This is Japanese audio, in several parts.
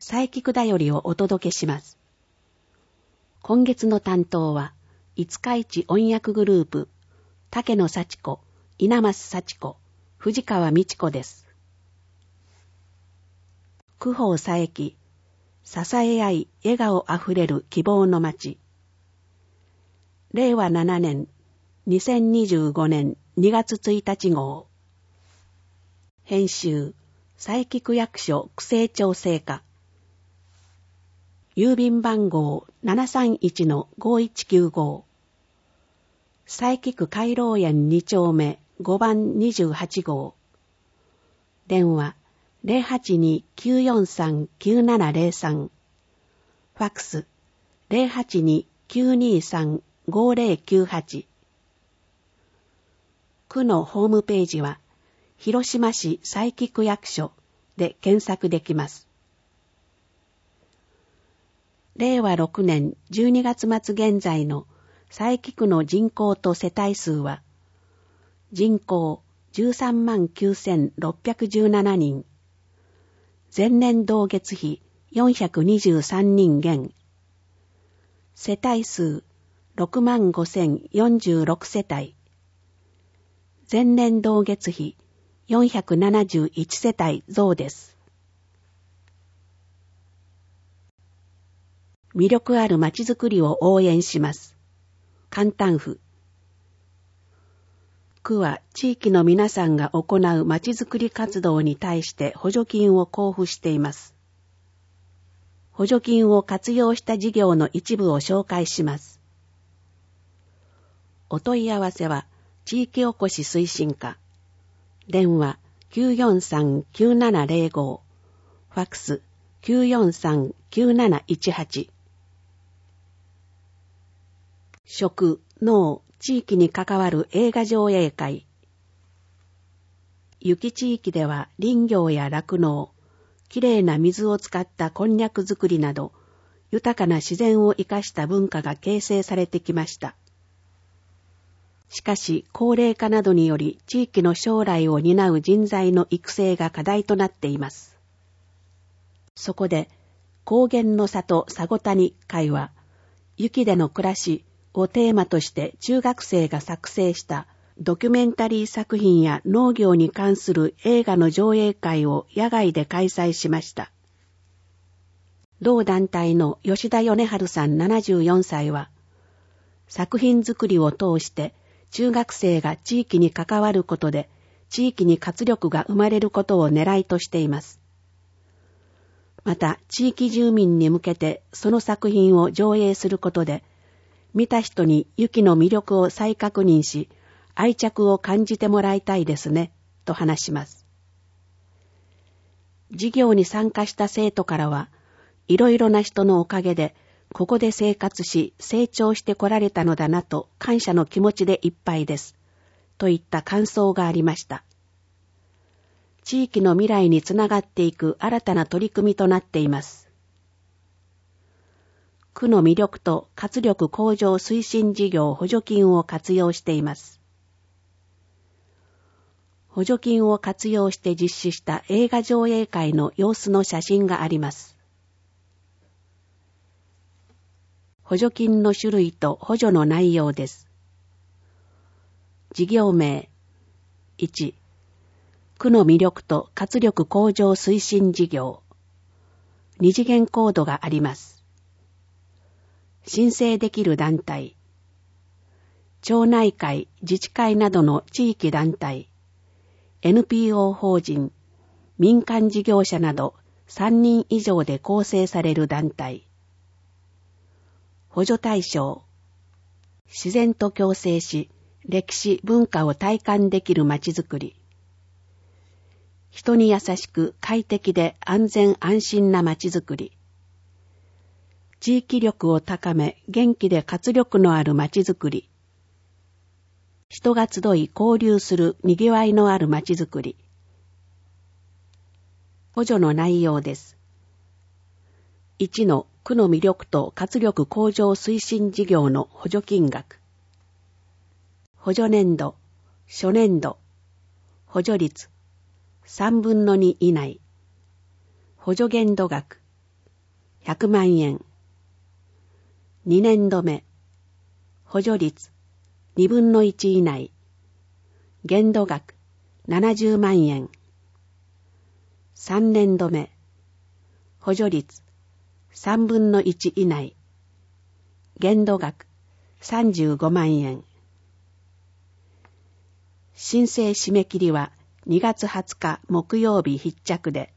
佐伯くだよりをお届けします。今月の担当は、五日市音訳グループ、竹野幸子、稲増幸子、藤川美智子です。九方佐伯、支え合い、笑顔あふれる希望の街。令和7年、2025年2月1日号。編集、佐伯区役所区政調整課。郵便番号 731-5195。佐伯区海楼園2丁目5番28号。電話 082-943-9703。ファックス 082-923-5098。区のホームページは広島市佐伯区役所で検索できます。令和6年12月末現在の佐伯区の人口と世帯数は、人口 139,617 人、前年同月比423人減、世帯数 65,046 世帯、前年同月比471世帯増です。魅力あるまちづくりを応援します。簡単譜。区は地域の皆さんが行うまちづくり活動に対して補助金を交付しています。補助金を活用した事業の一部を紹介します。お問い合わせは地域おこし推進課。電話 943-9705。ファックス 943-9718。食、農、地域に関わる映画上映会。雪地域では林業や酪農、きれいな水を使ったこんにゃく作りなど、豊かな自然を生かした文化が形成されてきました。しかし、高齢化などにより地域の将来を担う人材の育成が課題となっています。そこで、高原の里さごたに会は、雪での暮らしをテーマとして中学生が作成したドキュメンタリー作品や農業に関する映画の上映会を野外で開催しました。同団体の吉田米春さん74歳は、作品作りを通して中学生が地域に関わることで地域に活力が生まれることを狙いとしています。また、地域住民に向けてその作品を上映することで、見た人に雪の魅力を再確認し、愛着を感じてもらいたいですね、と話します。授業に参加した生徒からは、いろいろな人のおかげで、ここで生活し、成長してこられたのだなと感謝の気持ちでいっぱいです、といった感想がありました。地域の未来につながっていく新たな取り組みとなっています。区の魅力と活力向上推進事業補助金を活用しています。補助金を活用して実施した映画上映会の様子の写真があります。補助金の種類と補助の内容です。事業名 1、区の魅力と活力向上推進事業。2次元コードがあります。申請できる団体、町内会、自治会などの地域団体、NPO 法人、民間事業者など3人以上で構成される団体。補助対象、自然と共生し、歴史、文化を体感できるまちづくり。人に優しく快適で安全安心なまちづくり。地域力を高め、元気で活力のあるまちづくり。人が集い交流するにぎわいのあるまちづくり。補助の内容です。1の区の魅力と活力向上推進事業の補助金額。補助年度、初年度、補助率3分の2以内。補助限度額 100万円。2年度目、補助率2分の1以内。限度額70万円。3年度目、補助率3分の1以内。限度額35万円。申請締め切りは2月20日木曜日必着で。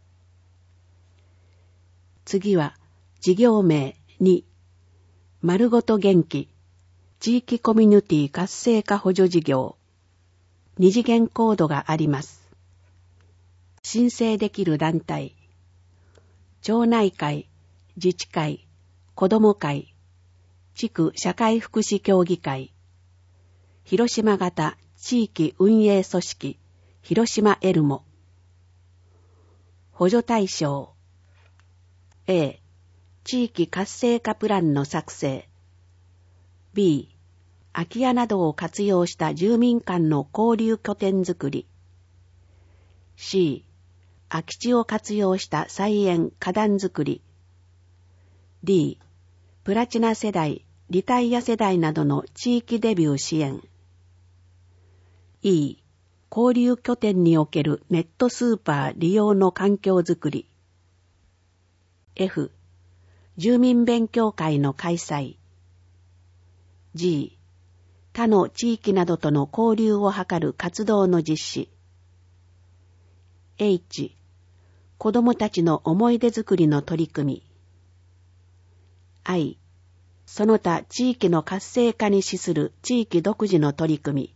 次は事業名2、丸ごと元気、地域コミュニティ活性化補助事業。2次元コードがあります。申請できる団体、町内会、自治会、子ども会、地区社会福祉協議会、広島型地域運営組織、広島エルモ。補助対象 A、地域活性化プランの作成。B、空き家などを活用した住民間の交流拠点づくり。C、空き地を活用した菜園花壇づくり。D、プラチナ世代、リタイア世代などの地域デビュー支援。E、交流拠点におけるネットスーパー利用の環境づくり。F、住民勉強会の開催。G、他の地域などとの交流を図る活動の実施。H、子どもたちの思い出づくりの取り組み。I、その他地域の活性化に資する地域独自の取り組み。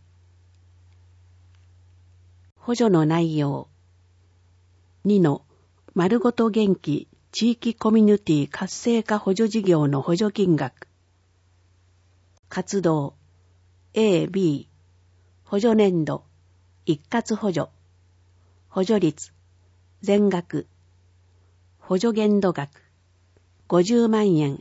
補助の内容。2の丸ごと元気地域コミュニティ活性化補助事業の補助金額。活動 A、B、補助年度、一括補助、補助率、全額、補助限度額、50万円。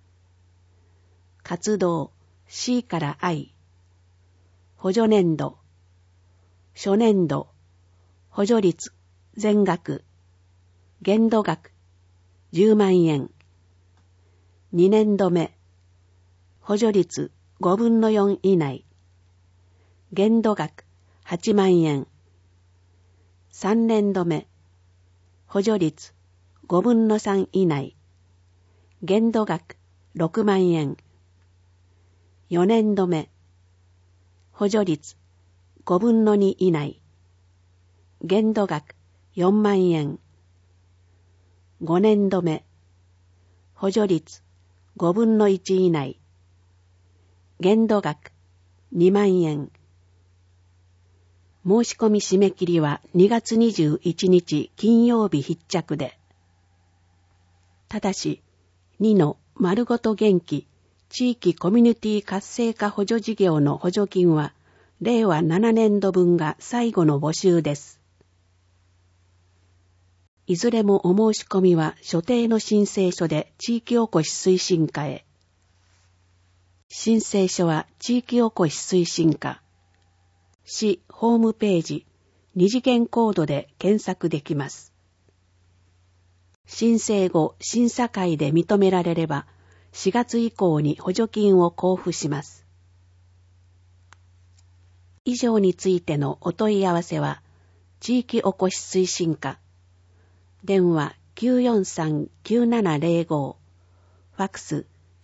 活動 C から I、補助年度、初年度、補助率、全額、限度額、10万円。2年度目、補助率5分の4以内。限度額8万円。3年度目、補助率5分の3以内。限度額6万円。4年度目、補助率5分の2以内。限度額4万円。5年度目、補助率5分の1以内。限度額2万円。申し込み締め切りは2月21日金曜日必着で。ただし、2の丸ごと元気地域コミュニティ活性化補助事業の補助金は令和7年度分が最後の募集です。いずれもお申し込みは所定の申請書で地域おこし推進課へ。申請書は地域おこし推進課。市ホームページ二次元コードで検索できます。申請後審査会で認められれば4月以降に補助金を交付します。以上についてのお問い合わせは地域おこし推進課電話 943-9705 ファックス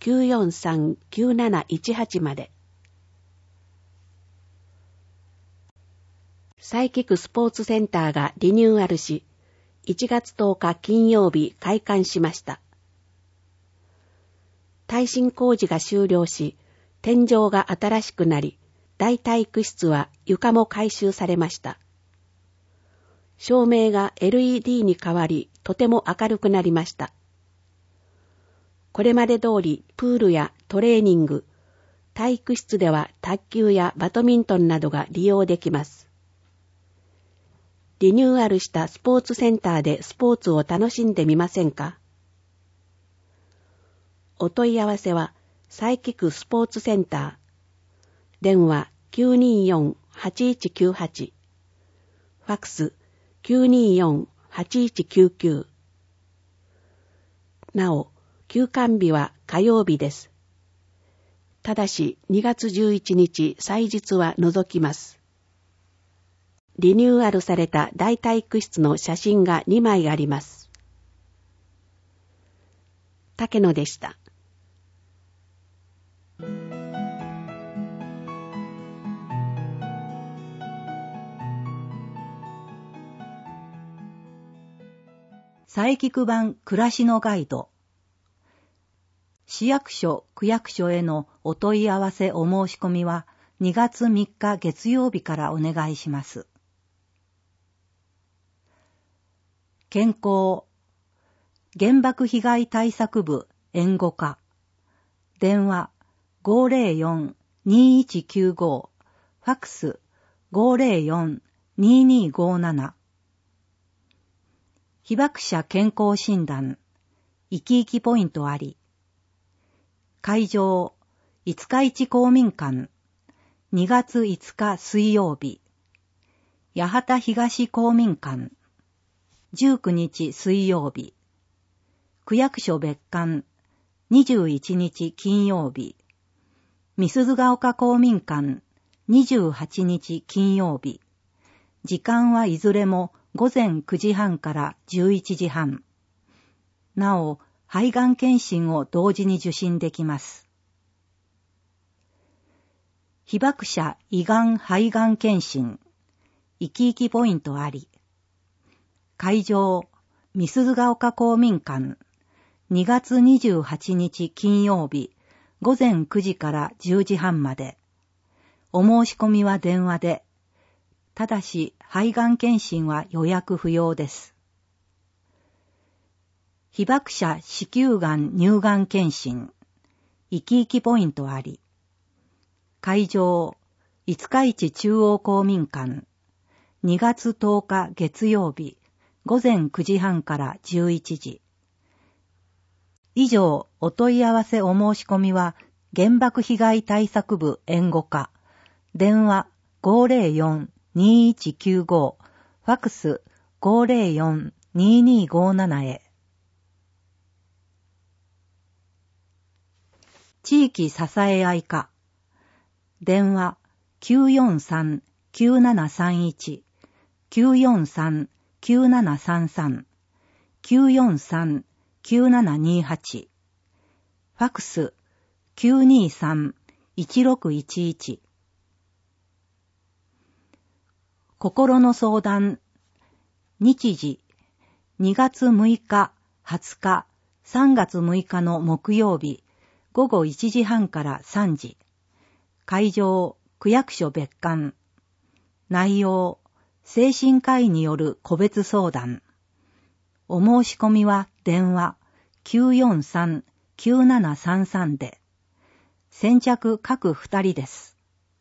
943-9718 まで。サイキックスポーツセンターがリニューアルし、1月10日金曜日開館しました。耐震工事が終了し、天井が新しくなり、大体育室は床も改修されました。照明が LED に変わり、とても明るくなりました。これまで通りプールやトレーニング、体育室では卓球やバドミントンなどが利用できます。リニューアルしたスポーツセンターでスポーツを楽しんでみませんか？お問い合わせはサイキックスポーツセンター。電話 924-8198。ファックス 924-8199。 なお、休館日は火曜日です。ただし2月11日祭日は除きます。リニューアルされた大体育室の写真が2枚あります。竹野でした。 佐伯区版暮らしのガイド。市役所・区役所へのお問い合わせお申し込みは2月3日月曜日からお願いします。健康、原爆被害対策部援護課、電話 504-2195、ファックス 504-2257。被爆者健康診断、生き生きポイントあり。会場、五日市公民館、2月5日水曜日。八幡東公民館、19日水曜日。区役所別館、21日金曜日。美鈴ヶ丘公民館、28日金曜日。時間はいずれも午前9時半から11時半。なお、肺がん検診を同時に受診できます。被爆者胃がん肺がん検診、生き生きポイントあり。会場、美鈴ヶ丘公民館、2月28日金曜日、午前9時から10時半まで。お申し込みは電話で。ただし、肺がん検診は予約不要です。被爆者子宮がん乳がん検診、生き生きポイントあり。会場、五日市中央公民館、2月10日月曜日、午前9時半から11時。以上、お問い合わせお申し込みは、原爆被害対策部援護課、電話 504-2195、ファックス 504-2257 へ。地域支え合い課、電話 943-9731、943-9733、943-9728、ファックス 923-1611。心の相談、日時、2月6日、20日、3月6日の木曜日、午後1時半から3時。会場、区役所別館。内容、精神科医による個別相談。お申し込みは電話 943-9733 で。先着各2人です。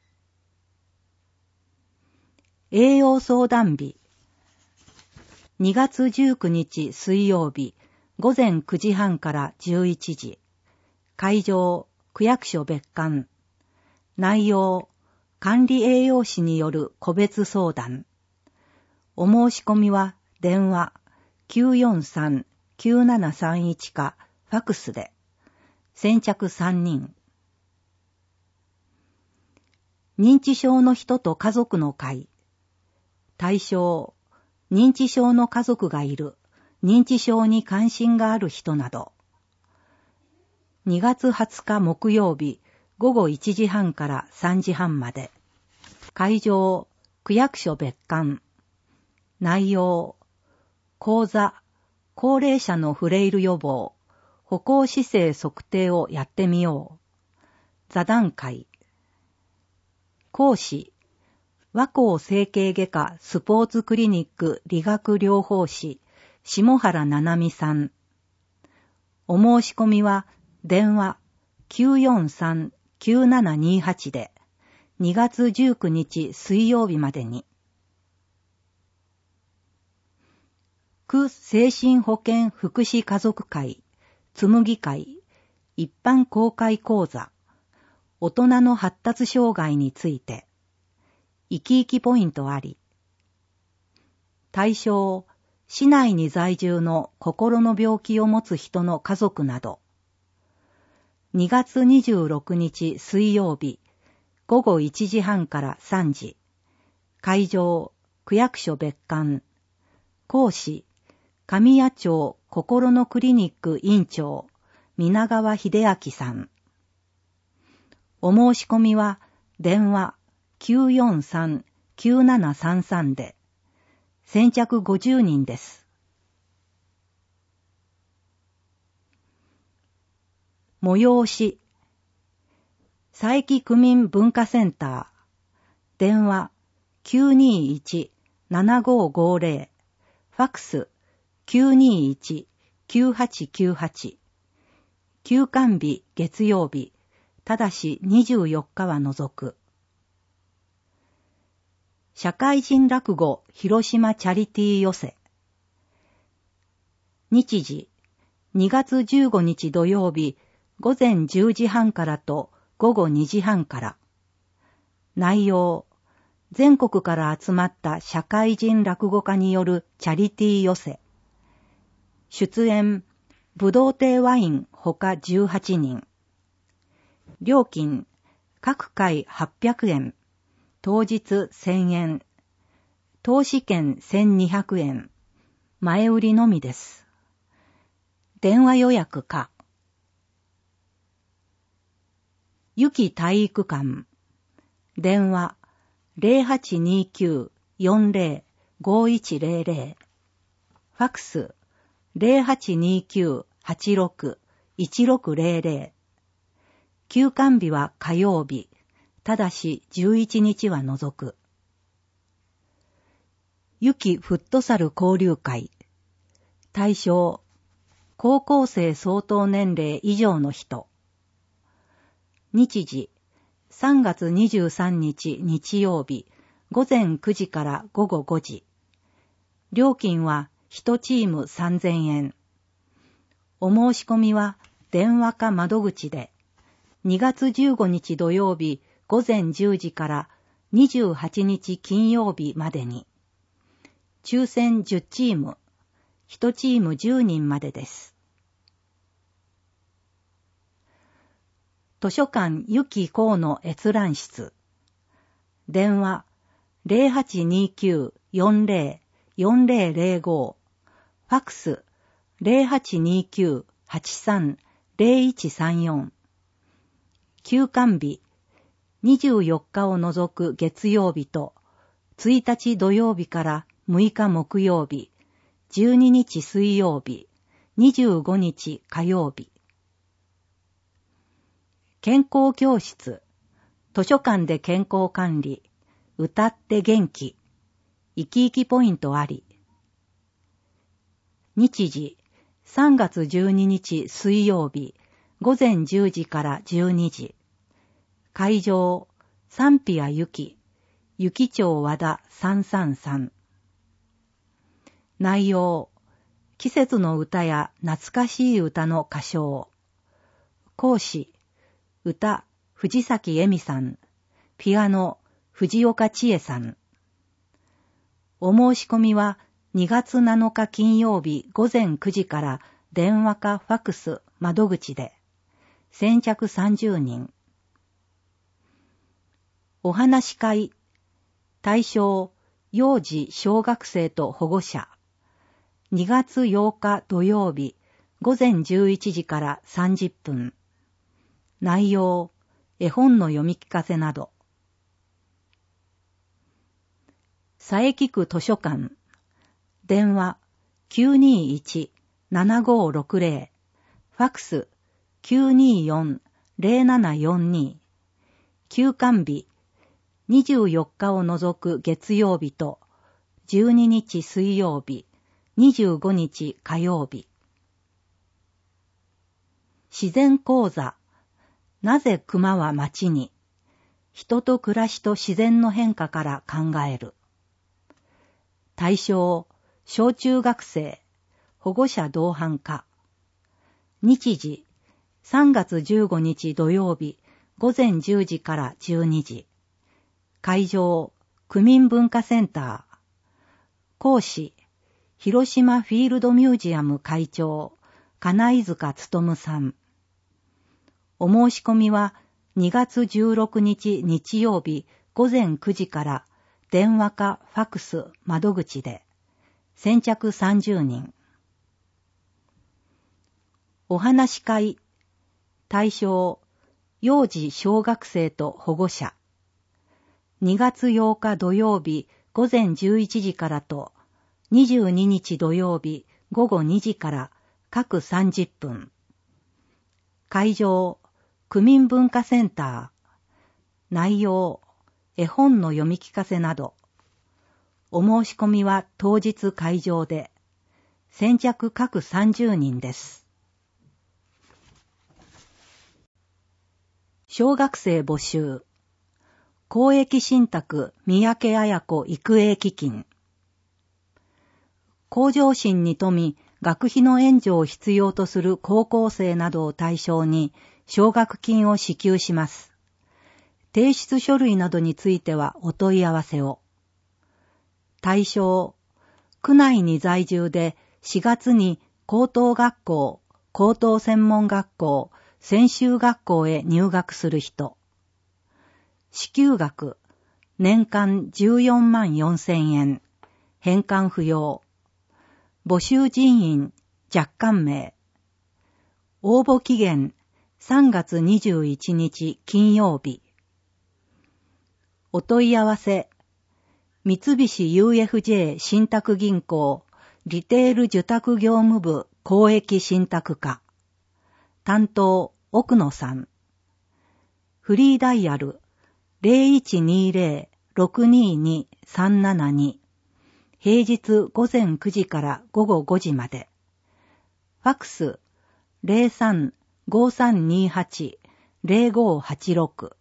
栄養相談日。2月19日水曜日、午前9時半から11時。会場、区役所別館。内容、管理栄養士による個別相談。お申し込みは電話 943-9731 かファックスで。先着3人。認知症の人と家族の会。対象、認知症の家族がいる、認知症に関心がある人など。2月20日木曜日、午後1時半から3時半まで。会場、区役所別館。内容、講座、高齢者のフレイル予防、歩行姿勢測定をやってみよう。座談会。講師、和光整形外科スポーツクリニック理学療法士、下原七海さん。お申し込みは、電話 943-9728 で2月19日水曜日までに。区精神保健福祉家族会、紬会、一般公開講座、大人の発達障害について、生き生きポイントあり。対象、 市内に在住の心の病気を持つ人の家族など。2月26日水曜日、午後1時半から3時。会場、区役所別館。講師、神谷町心のクリニック院長、皆川秀明さん。お申し込みは、電話 943-9733 で、先着50人です。催し、佐伯区民文化センター、電話 921-7550、ファクス 921-9898、休館日月曜日、ただし24日は除く。社会人落語広島チャリティー寄せ。日時、2月15日土曜日、午前10時半からと午後2時半から。内容、全国から集まった社会人落語家によるチャリティー寄せ。出演、ぶどう亭ワインほか18人。料金、各回800円。当日1000円。投資券1200円。前売りのみです。電話予約か。ゆき体育館。電話 0829-40-5100。ファクス 0829-86-1600。休館日は火曜日。ただし11日は除く。ゆきフットサル交流会。対象、高校生相当年齢以上の人。日時、3月23日日曜日、午前9時から午後5時。料金は1チーム3000円。お申し込みは電話か窓口で、2月15日土曜日、午前10時から28日金曜日までに。抽選10チーム、1チーム10人までです。図書館ゆきこうの閲覧室。電話 0829-40-4005。ファクス 0829-83-0134。休館日24日を除く月曜日と1日土曜日から6日木曜日、12日水曜日、25日火曜日。健康教室、図書館で健康管理、歌って元気、生き生きポイントあり。日時、3月12日水曜日、午前10時から12時。会場、サンピアゆき、ゆき町和田333。内容、季節の歌や懐かしい歌の歌唱。講師、歌、藤崎恵美さん。ピアノ、藤岡千恵さん。お申し込みは2月7日金曜日午前9時から電話かファクス、窓口で。先着30人。お話し会。対象、幼児小学生と保護者。2月8日土曜日、午前11時から30分。内容、絵本の読み聞かせなど。佐伯区図書館。電話、921-7560。ファクス、924-0742。休館日、24日を除く月曜日と、12日水曜日、25日火曜日。自然講座。なぜ熊は町に。人と暮らしと自然の変化から考える。対象、小中学生、保護者同伴化。日時、3月15日土曜日、午前10時から12時。会場、区民文化センター。講師、 広島フィールドミュージアム会長、金井塚勉さん。お申し込みは2月16日日曜日午前9時から電話かファクス窓口で、先着30人。お話し会、対象、幼児小学生と保護者。2月8日土曜日午前11時からと、22日土曜日午後2時から各30分。会場、区民文化センター。内容、絵本の読み聞かせなど。お申し込みは当日会場で、先着各30人です。小学生募集。公益信託三宅綾子育英基金。向上心に富み、学費の援助を必要とする高校生などを対象に、奨学金を支給します。提出書類などについてはお問い合わせを。対象、区内に在住で4月に高等学校、高等専門学校、専修学校へ入学する人。支給額、年間14万4000円。返還不要。募集人員、若干名。応募期限、3月21日金曜日。お問い合わせ、三菱 UFJ 信託銀行リテール受託業務部公益信託課。担当、奥野さん。フリーダイヤル 0120-622-372。平日午前9時から午後5時まで。ファクス 03-5328-0586。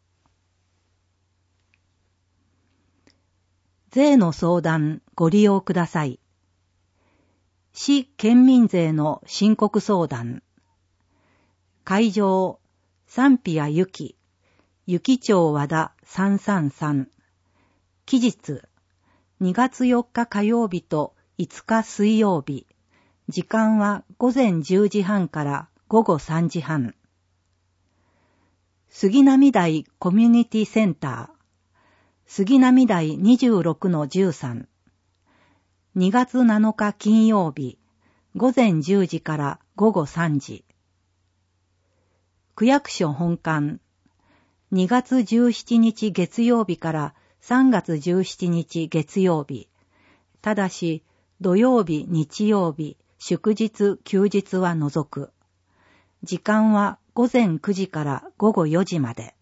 税の相談ご利用ください。市県民税の申告相談。会場、賛否やゆき、ゆき町和田333。期日、2月4日火曜日と5日水曜日。時間は午前10時半から午後3時半。杉並台コミュニティセンター。杉並台 26-13。2月7日金曜日、午前10時から午後3時。区役所本館。2月17日月曜日から3月17日月曜日。ただし、土曜日、日曜日、祝日、休日は除く。時間は午前9時から午後4時まで。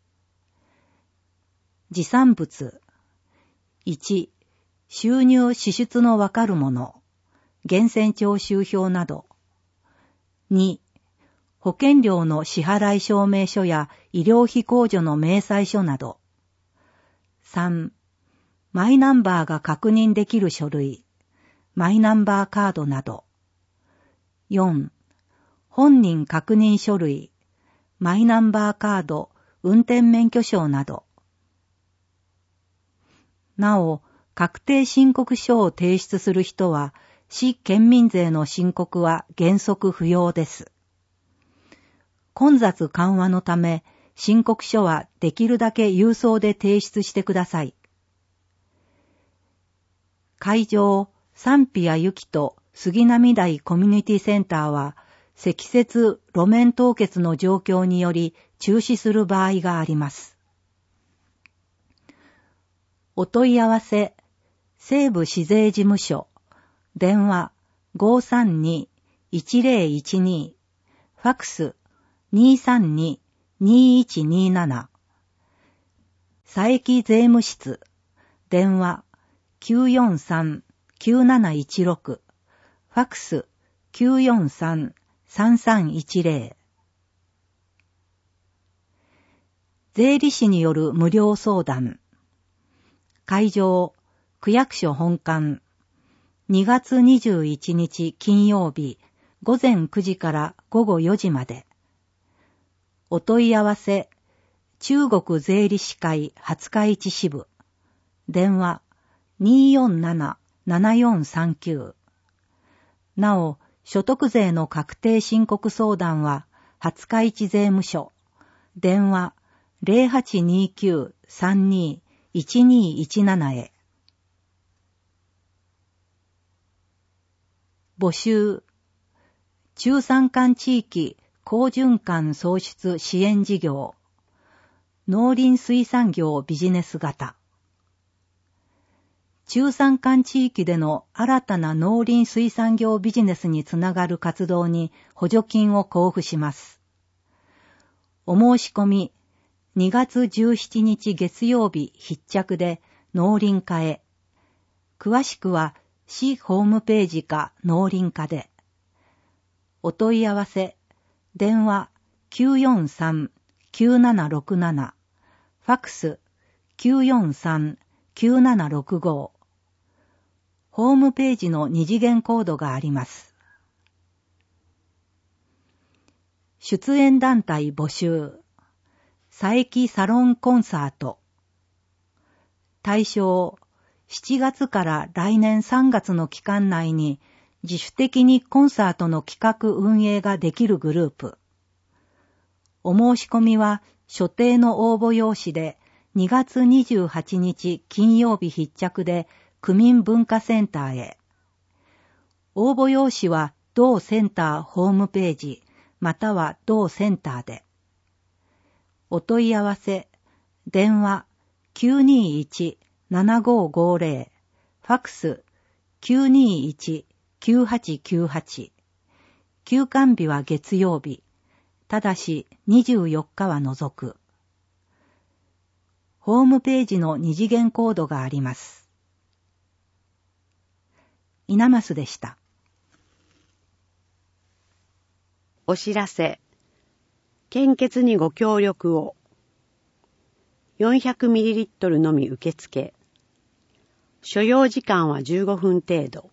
持産物。1、収入支出のわかるもの。源泉徴収票など。2、保険料の支払い証明書や医療費控除の明細書など。3、マイナンバーが確認できる書類。マイナンバーカードなど。4、本人確認書類。マイナンバーカード、運転免許証など。なお、確定申告書を提出する人は、市県民税の申告は原則不要です。混雑緩和のため、申告書はできるだけ郵送で提出してください。会場、賛否やゆきと杉並台コミュニティセンターは、積雪路面凍結の状況により中止する場合があります。お問い合わせ、西部市税事務所、電話 532-1012、ファクス 232-2127、佐伯税務室、電話 943-9716、ファクス 943-3310。税理士による無料相談。会場、区役所本館。2月21日金曜日、午前9時から午後4時まで。お問い合わせ、中国税理士会廿日市支部。電話、247-7439。 なお、所得税の確定申告相談は、廿日市税務署、電話 0829-32-1217 へ。募集。中山間地域好循環創出支援事業。農林水産業ビジネス型。中山間地域での新たな農林水産業ビジネスにつながる活動に補助金を交付します。お申し込み、2月17日月曜日必着で農林課へ。詳しくは市ホームページか農林課で。お問い合わせ、電話 943-9767、ファックス 943-9765。ホームページの二次元コードがあります。出演団体募集。佐伯サロンコンサート。対象、7月から来年3月の期間内に自主的にコンサートの企画運営ができるグループ。お申し込みは所定の応募用紙で2月28日金曜日必着で区民文化センターへ。応募用紙は同センターホームページまたは同センターで。お問い合わせ、電話 921-7550、ファックス 921-9898。休館日は月曜日。ただし24日は除く。ホームページの二次元コードがあります。稲増でした。 お知らせ。献血にご協力を。400ml のみ受付。所要時間は15分程度。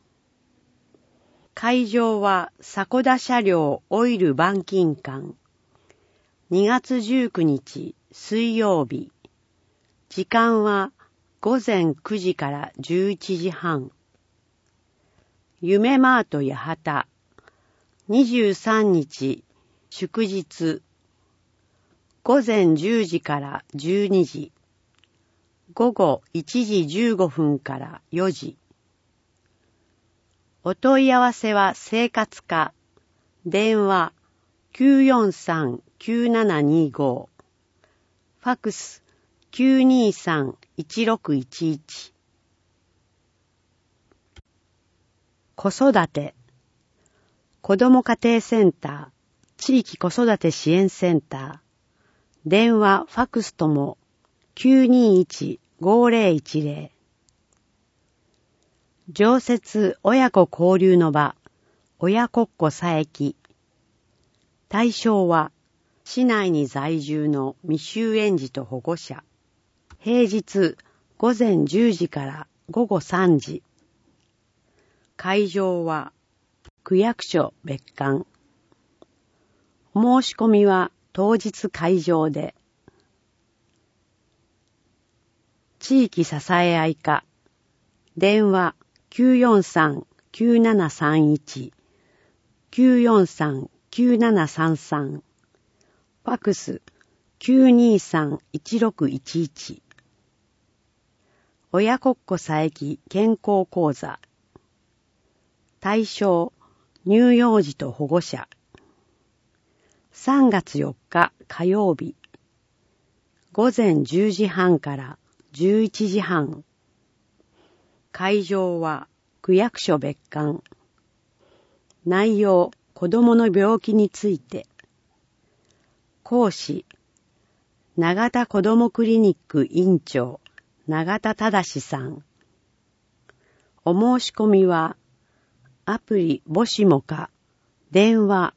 会場は迫田車両オイル板金館。2月19日水曜日。時間は午前9時から11時半。夢マート八幡。23日祝日。午前10時から12時。午後1時15分から4時。お問い合わせは生活課。電話 943-9725。ファックス 923-1611。子育て。子ども家庭センター、地域子育て支援センター。電話、ファックスとも 921-5010。常設親子交流の場、親子っ子佐伯。対象は、市内に在住の未就園児と保護者。平日午前10時から午後3時。会場は、区役所別館。お申し込みは当日会場で。地域支え合い課。電話 943-9731。943-9733。ファックス 923-1611。親子っ子佐伯健康講座。対象、乳幼児と保護者。3月4日火曜日。午前10時半から11時半。会場は区役所別館。内容、子どもの病気について。講師、永田子どもクリニック院長、永田忠さん。お申し込みは、アプリボシモか、電話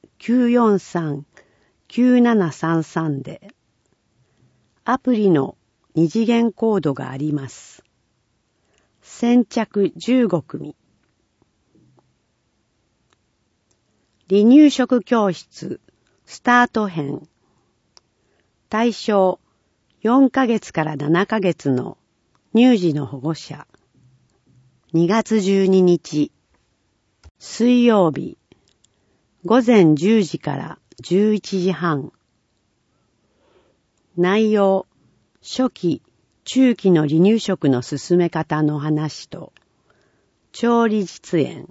943-9733 で、アプリの二次元コードがあります。先着15組。離乳食教室スタート編。対象4ヶ月から7ヶ月の乳児の保護者。2月12日。 水曜日、午前10時から11時半。内容、初期、中期の離乳食の進め方の話と、調理実演。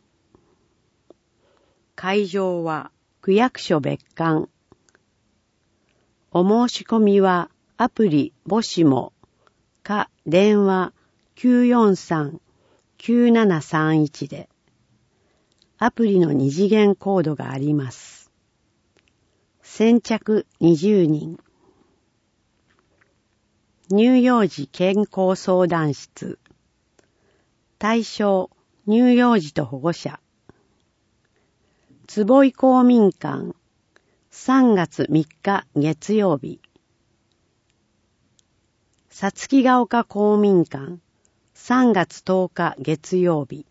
会場は区役所別館。お申し込みはアプリ母子もか電話 943-9731 で、アプリの二次元コードがあります。先着20人。乳幼児健康相談室。対象、乳幼児と保護者。坪井公民館。3月3日月曜日。さつきが丘公民館。3月10日月曜日。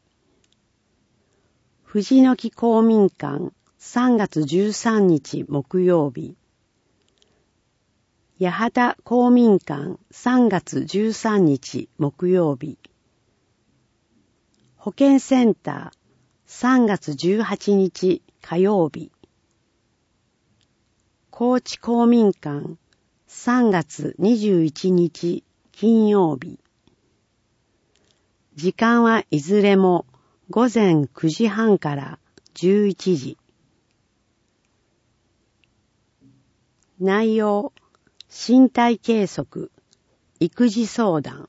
藤の木公民館。3月13日木曜日。八幡公民館。3月13日木曜日。保健センター。3月18日火曜日。高知公民館。3月21日金曜日。時間はいずれも午前9時半から11時。内容、身体計測、育児相談。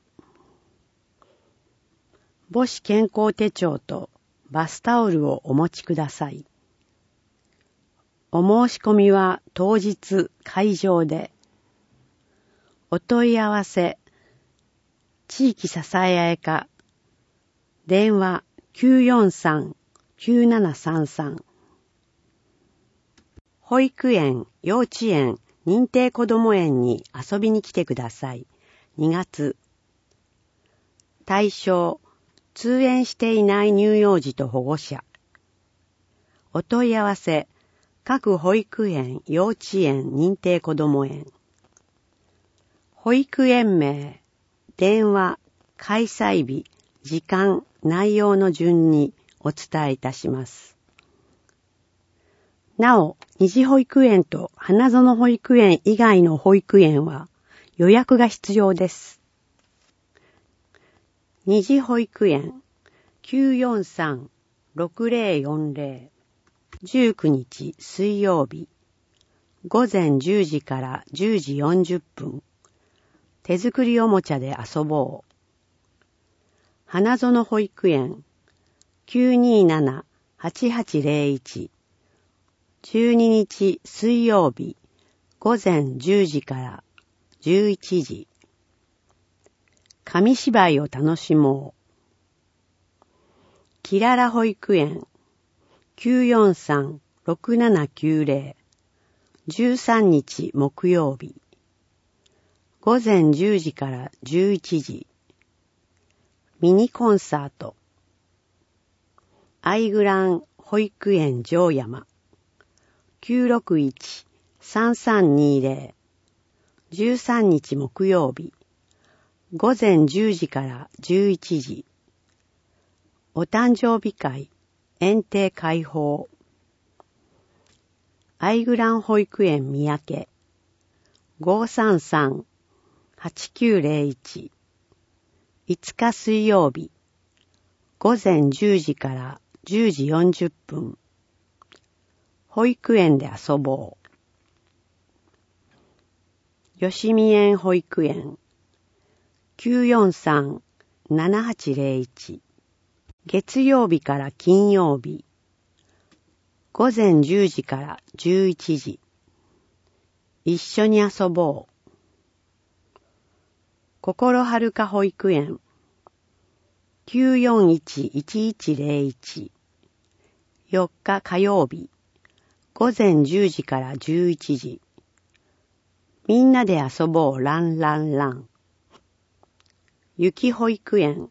母子健康手帳とバスタオルをお持ちください。お申し込みは当日会場で。お問い合わせ、地域支え合い課、電話 943-9733。保育園、幼稚園、認定こども園に遊びに来てください。2月。対象、通園していない乳幼児と保護者。お問い合わせ、各保育園、幼稚園、認定こども園。保育園名、電話、開催日、時間、内容の順にお伝えいたします。なお、二次保育園と花園保育園以外の保育園は予約が必要です。二次保育園 943-6040 19日水曜日午前10時から10時40分手作りおもちゃで遊ぼう。花園保育園 927-8801 12日水曜日午前10時から11時。紙芝居を楽しもう。キララ保育園 943-6790 13日木曜日午前10時から11時。ミニコンサート。アイグラン保育園城山 961-3320 13日木曜日午前10時から11時。お誕生日会園庭開放。アイグラン保育園三宅 533-8901 5日水曜日午前10時から10時40分保育園で遊ぼう。吉見園保育園 943-7801 月曜日から金曜日午前10時から11時。一緒に遊ぼう。心はるか保育園 941-1101 4日火曜日午前10時から11時。みんなで遊ぼうランランラン。雪保育園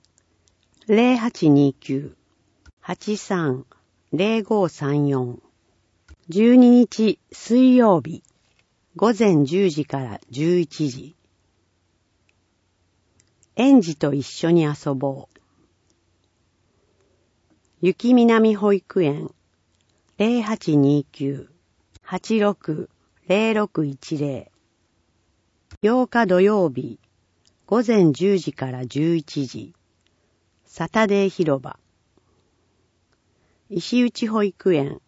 0829-830534 12日水曜日午前10時から11時。園児と一緒に遊ぼう。 雪南保育園 0829-860610 8日土曜日午前10時から11時サタデー広場石内保育園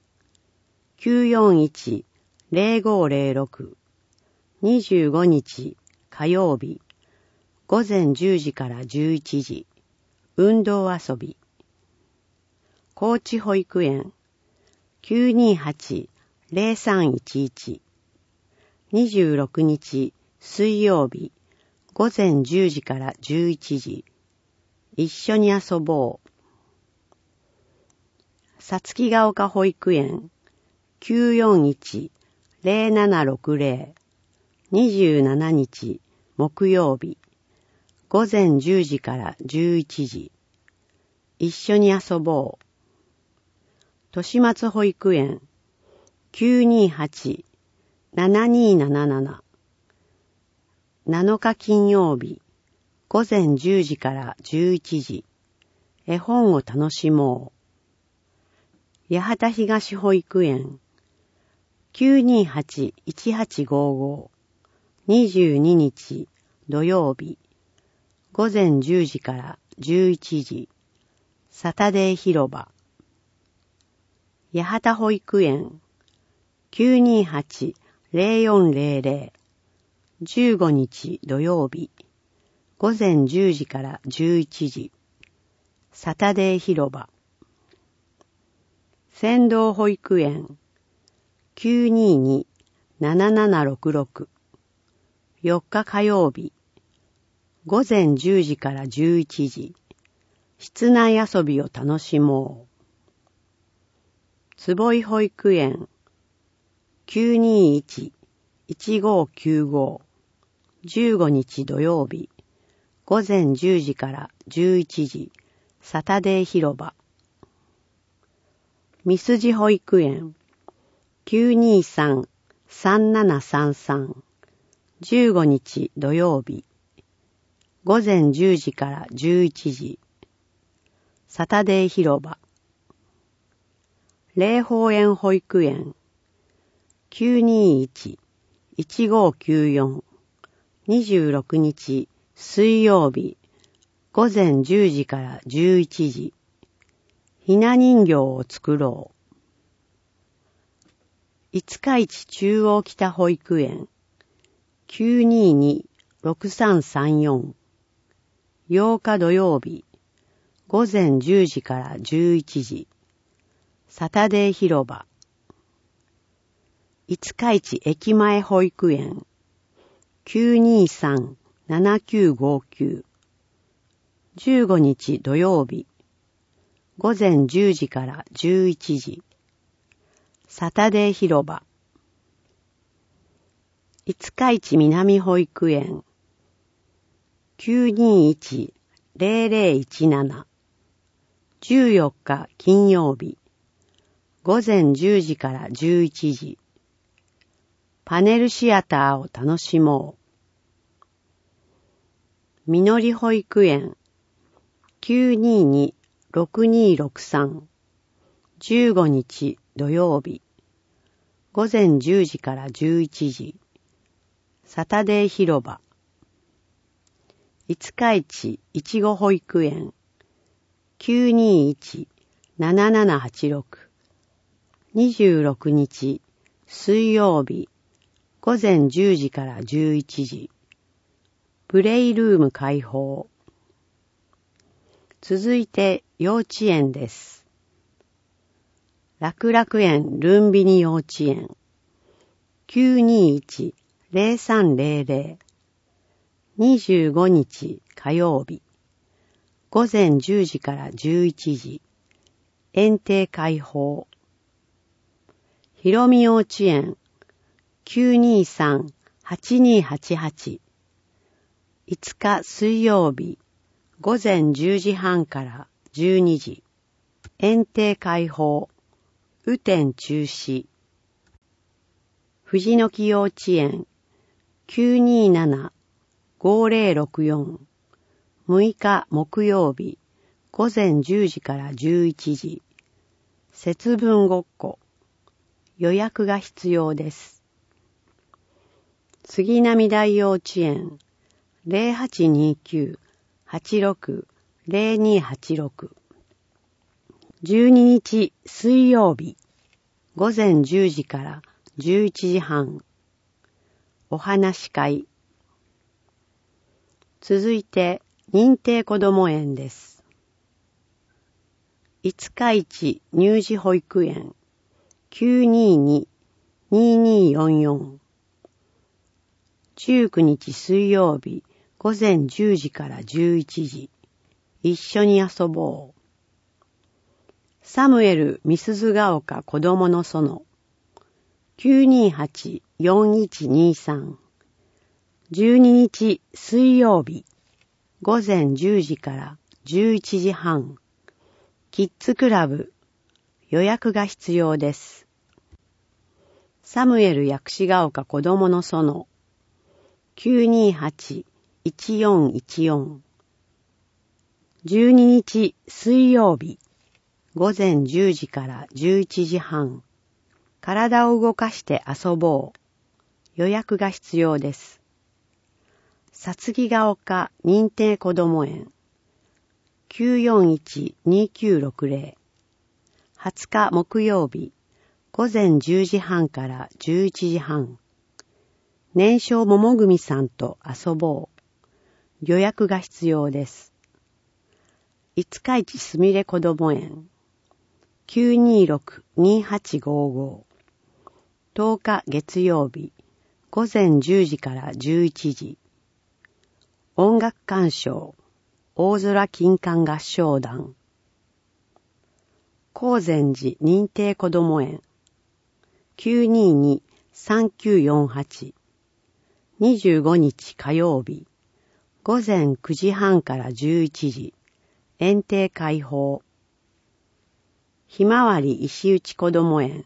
941-0506 25日火曜日午前10時から11時運動遊び高知保育園 928-0311 26日水曜日午前10時から11時一緒に遊ぼうさつきが丘保育園 941-0760 27日木曜日午前10時から11時一緒に遊ぼう豊松保育園 928-7277 7日金曜日午前10時から11時絵本を楽しもう八幡東保育園 928-1855 22日土曜日午前10時から11時サタデー広場八幡保育園 928-0400 15日土曜日午前10時から11時サタデー広場仙道保育園 922-7766 4日火曜日午前10時から11時室内遊びを楽しもう坪井保育園 921-1595 15日土曜日午前10時から11時サタデー広場三筋保育園 923-3733 15日土曜日午前10時から11時サタデー広場霊宝園保育園 921-1594 26日水曜日午前10時から11時ひな人形を作ろう五日市中央北保育園 922-6334 8日土曜日午前10時から11時サタデー広場五日市駅前保育園 923-7959 15日土曜日午前10時から11時サタデー広場五日市南保育園 921-0017 14日金曜日午前10時から11時パネルシアターを楽しもうみのり保育園 922-6263 15日土曜日午前10時から11時サタデー広場五日市いちご保育園 921-7786 26日水曜日午前10時から11時プレイルーム開放続いて幼稚園です。楽々園ルンビニ幼稚園 921-0300 25日火曜日午前10時から11時園庭開放ひろみ幼稚園 923-8288 5日水曜日午前10時半から12時園庭開放雨天中止藤の木幼稚園 927-5064 6日木曜日午前10時から11時。節分ごっこ。予約が必要です。杉並大幼稚園 0829-86-0286 12日水曜日午前10時から11時半お話し会。続いて認定こども園です。五日市乳児保育園 922-2244 19日水曜日午前10時から11時一緒に遊ぼう。サムエル美鈴ヶ丘子どもの園 928-4123 12日水曜日午前10時から11時半キッズクラブ。予約が必要です。サムエル薬師ヶ丘子どもの園 928-1414 12日水曜日午前10時から11時半体を動かして遊ぼう。予約が必要です。さつぎが丘認定こども園 941-2960 20日木曜日午前10時半から11時半年少桃組さんと遊ぼう。予約が必要です。五日市すみれこども園 926-2855 10日月曜日午前10時から11時音楽鑑賞大空金管合唱団。高善寺認定こども園 922-3948 25日火曜日午前9時半から11時園庭開放。ひまわり石打こども園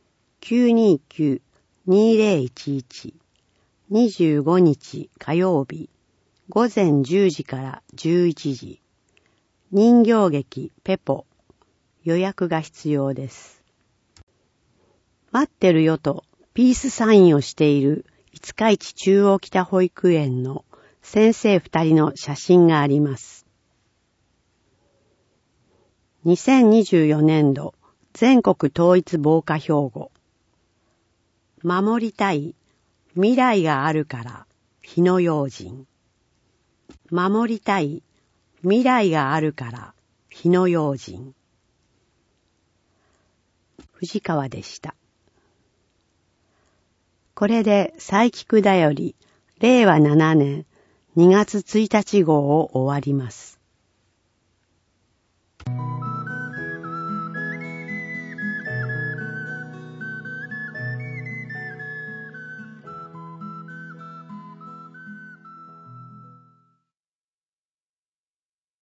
929-2011 25日火曜日午前10時から11時人形劇ペポ。予約が必要です。待ってるよとピースサインをしている五日市中央北保育園の先生2人の写真があります。2024年度全国統一防火標語。守りたい未来があるから火の用心。守りたい未来があるから火の用心。藤川でした。これでサイキクだより令和7年2月1日号を終わります。